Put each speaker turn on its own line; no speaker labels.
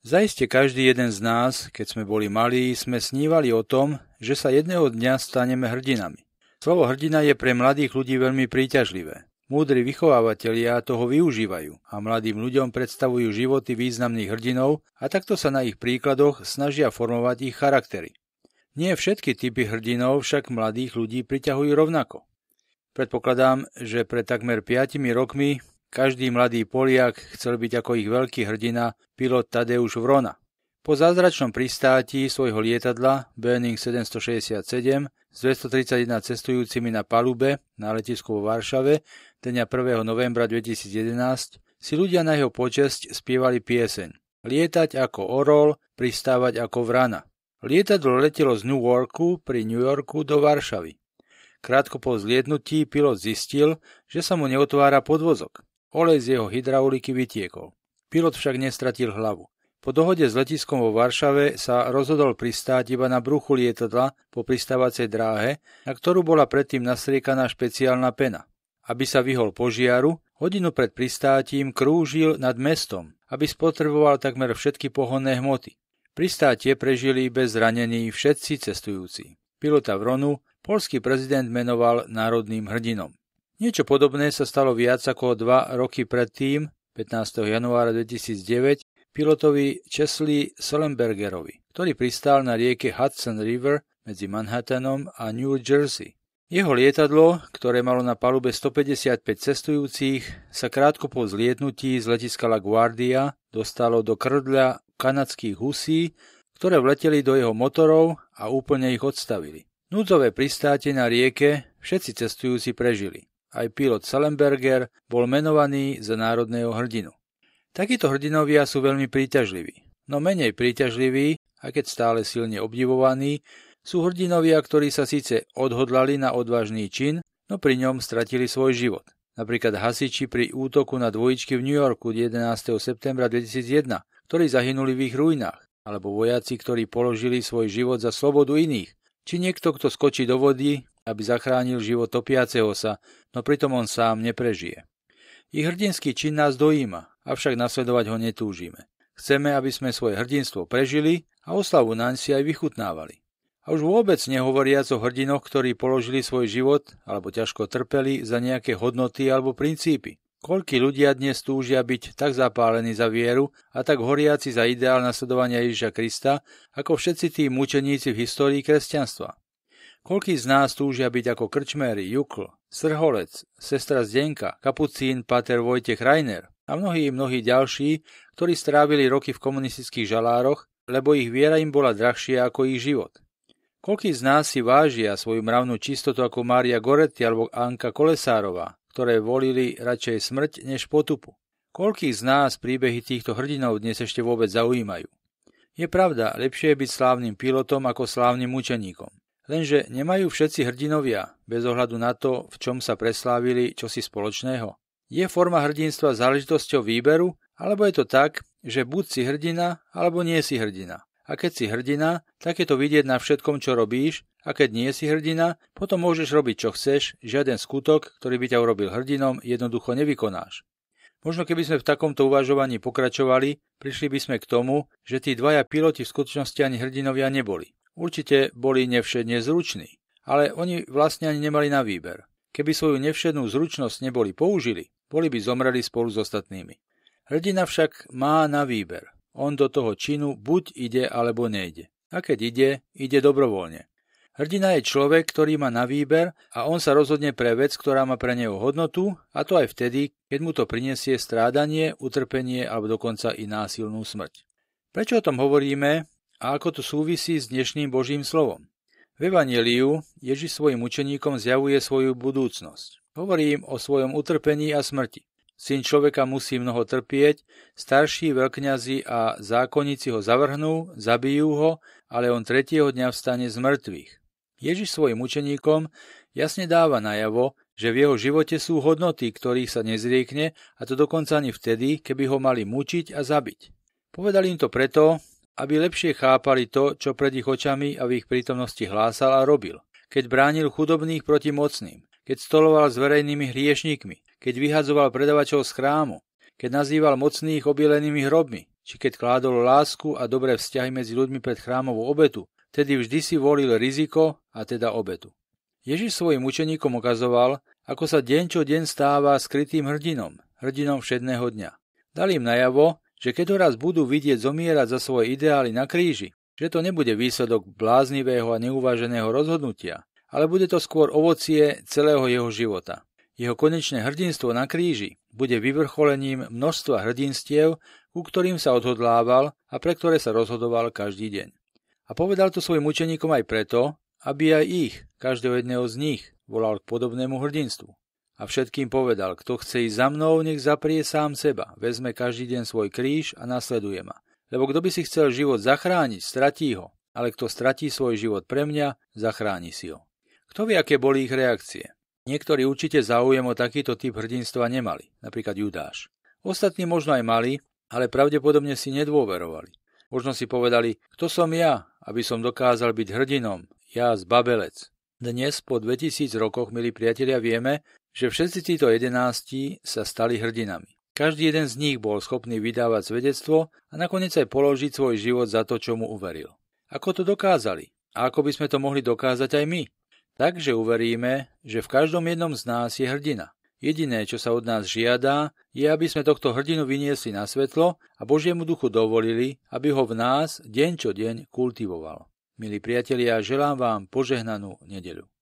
Zaiste každý jeden z nás, keď sme boli malí, sme snívali o tom, že sa jedného dňa staneme hrdinami. Slovo hrdina je pre mladých ľudí veľmi príťažlivé. Múdri vychovávatelia toho využívajú a mladým ľuďom predstavujú životy významných hrdinov a takto sa na ich príkladoch snažia formovať ich charaktery. Nie všetky typy hrdinov však mladých ľudí priťahujú rovnako. Predpokladám, že pred takmer 5 rokmi každý mladý Poliak chcel byť ako ich veľký hrdina pilot Tadeusz Vrona. Po zázračnom pristátí svojho lietadla Boeing 767 s 231 cestujúcimi na palube na letisku vo Varšave dňa 1. novembra 2011 si ľudia na jeho počesť spievali pieseň Lietať ako orol, pristávať ako vrana. Lietadlo letelo z Newarku pri New Yorku do Varšavy. Krátko po vzlietnutí pilot zistil, že sa mu neotvára podvozok. Olej z jeho hydrauliky vytiekol. Pilot však nestratil hlavu. Po dohode s letiskom vo Varšave sa rozhodol pristáť iba na bruchu lietadla po pristávacej dráhe, na ktorú bola predtým nastriekaná špeciálna pena. Aby sa vyhol požiaru, hodinu pred pristátím krúžil nad mestom, aby spotreboval takmer všetky pohonné hmoty. Pristátie prežili bez zranení všetci cestujúci. Pilota Vronu poľský prezident menoval národným hrdinom. Niečo podobné sa stalo viac ako 2 roky predtým, 15. januára 2009, pilotovi Chesley Sullenbergerovi, ktorý pristál na rieke Hudson River medzi Manhattanom a New Jersey. Jeho lietadlo, ktoré malo na palube 155 cestujúcich, sa krátko po vzlietnutí z letiska LaGuardia dostalo do krdľa kanadských husí, ktoré vleteli do jeho motorov a úplne ich odstavili. Núdzové pristátie na rieke všetci cestujúci prežili. Aj pilot Sullenberger bol menovaný za národného hrdinu. Takíto hrdinovia sú veľmi príťažliví, no menej príťažliví, a keď stále silne obdivovaní, sú hrdinovia, ktorí sa síce odhodlali na odvážny čin, no pri ňom stratili svoj život. Napríklad hasiči pri útoku na dvojičky v New Yorku 11. septembra 2001, ktorí zahynuli v ich ruinách, alebo vojaci, ktorí položili svoj život za slobodu iných, či niekto, kto skočí do vody, aby zachránil život topiaceho sa, no pritom on sám neprežije. Ich hrdinský čin nás dojíma, avšak nasledovať ho netúžime. Chceme, aby sme svoje hrdinstvo prežili a oslavu naň si aj vychutnávali. A už vôbec nehovoriac o hrdinoch, ktorí položili svoj život alebo ťažko trpeli za nejaké hodnoty alebo princípy. Koľkí ľudia dnes túžia byť tak zapálení za vieru a tak horiaci za ideál nasledovania Ježiša Krista, ako všetci tí mučeníci v histórii kresťanstva. Koľkí z nás túžia byť ako Krčméry, Jukl, Srholec, sestra Zdenka, kapucín páter Vojtech Rainer a mnohí ďalší, ktorí strávili roky v komunistických žalároch, lebo ich viera im bola drahšia ako ich život. Koľkí z nás si vážia svoju mravnú čistotu ako Mária Goretti alebo Anka Kolesárová, ktoré volili radšej smrť než potupu. Koľkých z nás príbehy týchto hrdinov dnes ešte vôbec zaujímajú? Je pravda, lepšie je byť slávnym pilotom ako slávnym mučeníkom. Lenže nemajú všetci hrdinovia, bez ohľadu na to, v čom sa preslávili, čosi spoločného. Je forma hrdinstva záležitosťou výberu, alebo je to tak, že buď si hrdina, alebo nie si hrdina. A keď si hrdina, tak je to vidieť na všetkom, čo robíš, a keď nie si hrdina, potom môžeš robiť, čo chceš, žiaden skutok, ktorý by ťa urobil hrdinom, jednoducho nevykonáš. Možno keby sme v takomto uvažovaní pokračovali, prišli by sme k tomu, že tí dvaja piloti v skutočnosti ani hrdinovia neboli. Určite boli nevšedne zruční, ale oni vlastne ani nemali na výber. Keby svoju nevšednú zručnosť neboli použili, boli by zomreli spolu s ostatnými. Hrdina však má na výber. On do toho činu buď ide, alebo nejde. A keď ide, ide dobrovoľne. Hrdina je človek, ktorý má na výber a on sa rozhodne pre vec, ktorá má pre neho hodnotu, a to aj vtedy, keď mu to prinesie strádanie, utrpenie alebo dokonca i násilnú smrť. Prečo o tom hovoríme a ako to súvisí s dnešným Božím slovom? V Evanjeliu Ježiš svojim učeníkom zjavuje svoju budúcnosť. Hovorí im o svojom utrpení a smrti. Syn človeka musí mnoho trpieť, starší veľkňazi a zákonníci ho zavrhnú, zabijú ho, ale on 3. dňa vstane z mŕtvych. Ježiš svojim učeníkom jasne dáva najavo, že v jeho živote sú hodnoty, ktorých sa nezriekne, a to dokonca ani vtedy, keby ho mali mučiť a zabiť. Povedal im to preto, aby lepšie chápali to, čo pred ich očami a v ich prítomnosti hlásal a robil. Keď bránil chudobných proti mocným, keď stoloval s verejnými hriešnikmi, keď vyhadzoval predavačov z chrámu, keď nazýval mocných obielenými hrobmi, či keď kládol lásku a dobré vzťahy medzi ľuďmi pred chrámovú obetu, tedy vždy si volil riziko, a teda obetu. Ježiš svojim učeníkom ukazoval, ako sa deň čo deň stáva skrytým hrdinom všedného dňa. Dal im najavo, že keď ho raz budú vidieť zomierať za svoje ideály na kríži, že to nebude výsledok bláznivého a neuváženého rozhodnutia, ale bude to skôr ovocie celého jeho života. Jeho konečné hrdinstvo na kríži bude vyvrcholením množstva hrdinstiev, ku ktorým sa odhodlával a pre ktoré sa rozhodoval každý deň. A povedal to svojim učeníkom aj preto, aby aj ich, každého jedného z nich, volal k podobnému hrdinstvu. A všetkým povedal, kto chce ísť za mnou, nech zaprie sám seba, vezme každý deň svoj kríž a nasleduje ma. Lebo kto by si chcel život zachrániť, stratí ho, ale kto stratí svoj život pre mňa, zachráni si ho. Kto vie, aké boli ich reakcie? Niektorí určite záujem o takýto typ hrdinstva nemali, napríklad Judáš. Ostatní možno aj mali, ale pravdepodobne si nedôverovali. Možno si povedali, kto som ja, aby som dokázal byť hrdinom, ja zbabelec. Dnes, po 2000 rokoch, milí priatelia, vieme, že všetci títo 11 sa stali hrdinami. Každý jeden z nich bol schopný vydávať svedectvo a nakoniec aj položiť svoj život za to, čo mu uveril. Ako to dokázali? A ako by sme to mohli dokázať aj my? Takže uveríme, že v každom jednom z nás je hrdina. Jediné, čo sa od nás žiada, je, aby sme tohto hrdinu vyniesli na svetlo a Božiemu duchu dovolili, aby ho v nás deň čo deň kultivoval. Milí priatelia, želám vám požehnanú nedeľu.